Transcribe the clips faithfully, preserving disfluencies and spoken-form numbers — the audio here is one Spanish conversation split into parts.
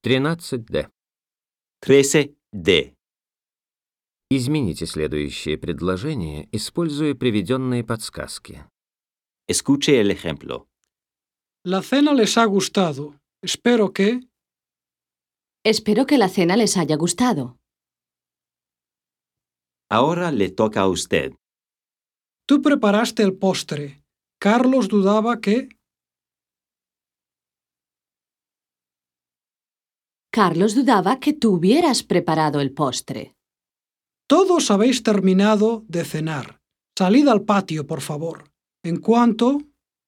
тринадцать дэ. trece D. Измените следующее предложение, используя приведенные подсказки. Escuche el ejemplo. La cena les ha gustado. Espero que... Espero que la cena les haya gustado. Ahora le toca a usted. Tú preparaste el postre. Carlos dudaba que... Carlos dudaba que tú hubieras preparado el postre. Todos habéis terminado de cenar. Salid al patio, por favor. En cuanto...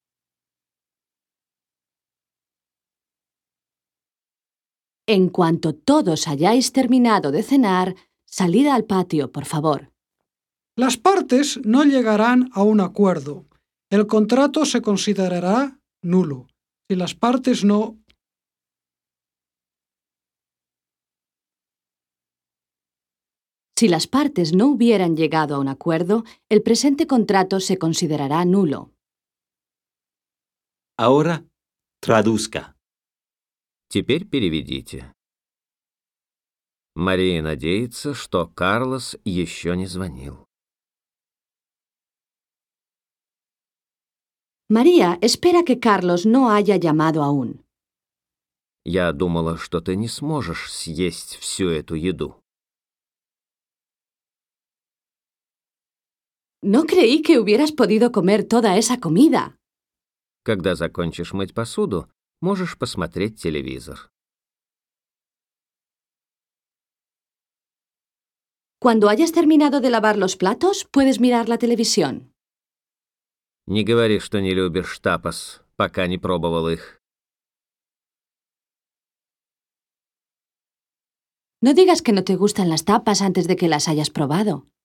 En cuanto todos hayáis terminado de cenar, salid al patio, por favor. Las partes no llegarán a un acuerdo. El contrato se considerará nulo. Si las partes no... Si las partes no hubieran llegado a un acuerdo, el presente contrato se considerará nulo. Ahora, traduzca. Теперь переведите. Мария надеется, что Карлос еще не звонил. María espera que Carlos no haya llamado aún. Я думала, что ты не сможешь съесть всю эту еду. No creí que hubieras podido comer toda esa comida. Когда закончишь мыть посуду, можешь посмотреть телевизор. Cuando hayas terminado de lavar los platos, puedes mirar la televisión. Не говори, что не любишь тапос, пока не пробовал их. No digas que no te gustan las tapas antes de que las hayas probado.